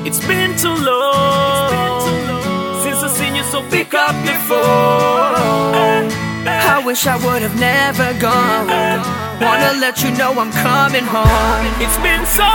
It's been too long since I seen you so pick up your phone. I wish I would have never gone. Wanna let you know I'm coming home. It's been so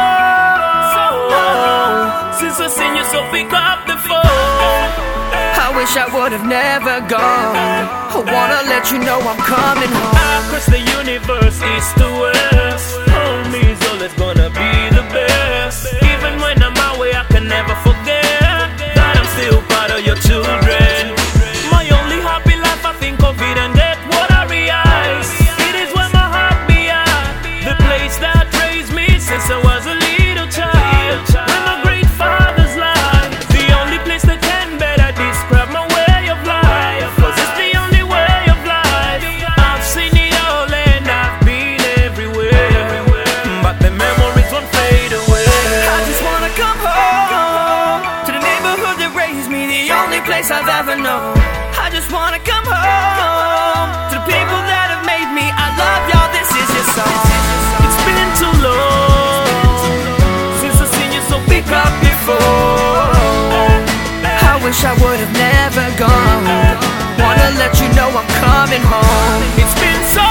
long since I seen you so pick up the phone. I wish I would have never gone. I wanna let you know I'm coming home. Across the universe, east to west, homie's always gonna be the best. Even when I'm away, I can never forget that I'm still part of your children. My only happy life, I think of it and get what I realize. It is where my heart be at, the place that raised me since I was a little child. Where my great fathers lie, the only place that can better describe my way of life, 'cause it's the only way of life. I've seen it all and I've been everywhere, but the memories won't fade away. I just wanna come home to the neighborhood that raised me, the only place I've ever known. I just wanna come home to the people that have made me. I love y'all, this is your song. It's been too long since I seen you so pick up your phone. I wish I would have never gone. Wanna let you know I'm coming home. It's been so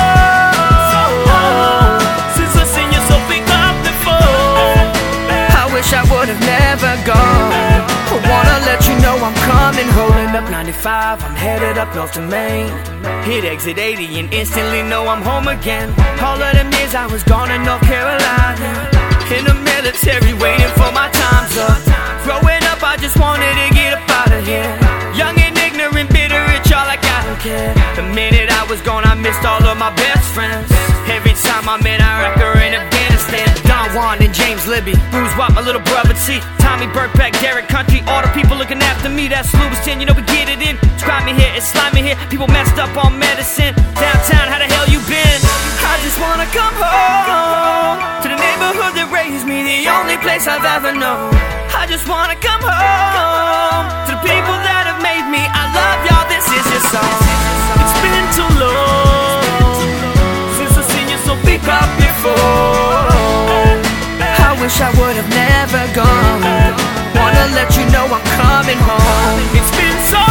long since I seen you so pick up the phone. I wish I would have never gone. I wanna let you know I'm coming home. Rolling up 95, I'm headed up north to Maine. Hit exit 80 and instantly know I'm home again. All of them years I was gone in North Carolina, in the military waiting for my time's up. Growing up I just wanted to get up out of here. Young and ignorant, bitter, rich, all like I don't care. The minute I was gone I missed all of my best friends. Every time I'm in Iraq or in Afghanistan. Don Juan and James Libby, Bruce Watt, my little brother T, Tommy Burkbeck, Derek Country, all the people looking after me. That's Lewiston, you know we get it in. Scribe me here, it's slime me here. People messed up on medicine. Downtown, how the hell you been? I just wanna come home to the neighborhood that raised me, the only place I've ever known. I just wanna come home to the people that have made me. I love y'all, this is your song. It's been too long since I seen you so pick up your phone. I wish I would have never gone. Wanna let you know I'm coming home. It's been so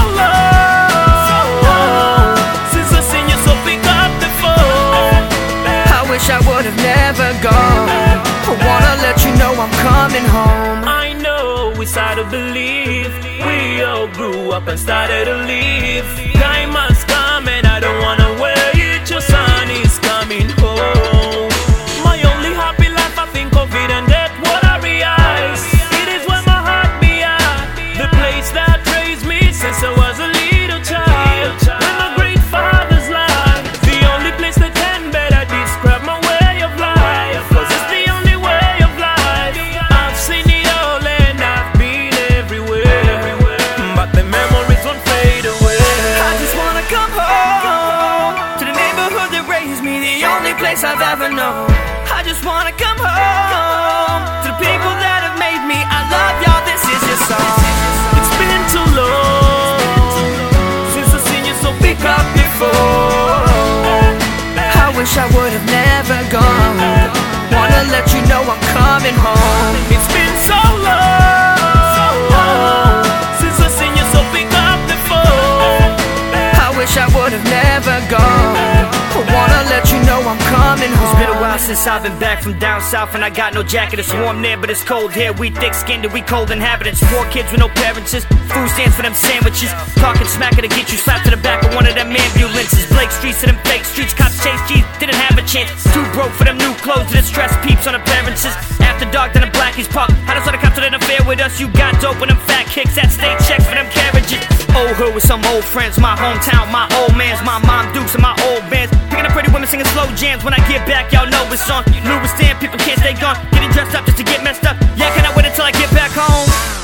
long since I seen you so pick up the phone. I wish I would have never gone. I wanna let you know I'm coming home. I know it's hard to believe we all grew up and started to leave. Time has come and I don't wanna wait. Your son is coming home. My only happy life, I think of it and get what I realize. It is where my heart be at, the place that raised me since I was a little child. Where my great fathers lie, the only place that can better describe my way of life, 'cause it's the only way of life. I've seen it all and I've been everywhere, but the memories won't fade away. I just wanna come home to the neighborhood that raised me, the only place I've ever known. I just wanna come home to the people that have made me. I love y'all, this is your song. It's been too long since I seen you so pick up your phone. I wish I would have never gone. Wanna let you know I'm coming home. It's been so long since I seen you so pick up the phone. I wish I would have never gone. I wanna let you know I'm coming home. It's been a while since I've been back from down south, and I got no jacket. It's warm there, but it's cold here. We thick-skinned and we cold inhabitants. 4 kids with no parents. Food stands for them sandwiches. Talking smack to get you slapped to the back of one of them ambulances. Blake streets to them fake streets. Cops chase G's, didn't have a chance. Too broke for them new clothes to distress peeps on appearances. After dark, then the blackies pop. How does all the cops that affair with us? You got dope with them fat kicks. That state checks for them carriages. Old hood with some old friends. My hometown, my old mans. My mom dukes and my old bands. Picking up pretty women singing slow jams. When I get back, y'all know it's on. Lewiston, people can't stay gone. Getting dressed up just to get messed up. Yeah, can I wait until I get back home?